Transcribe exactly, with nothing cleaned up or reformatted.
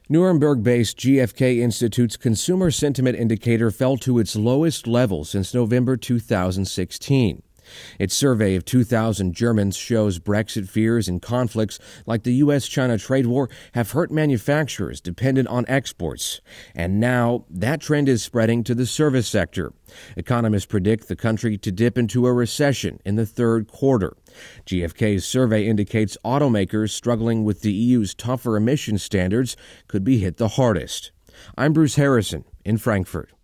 Nuremberg-based G F K Institute's Consumer Sentiment Indicator fell to its lowest level since November two thousand sixteen. Its survey of two thousand Germans shows Brexit fears and conflicts like the U S China trade war have hurt manufacturers dependent on exports. And now that trend is spreading to the service sector. Economists predict the country to dip into a recession in the third quarter. G F K's survey indicates automakers struggling with the E U's tougher emission standards could be hit the hardest. I'm Bruce Harrison in Frankfurt.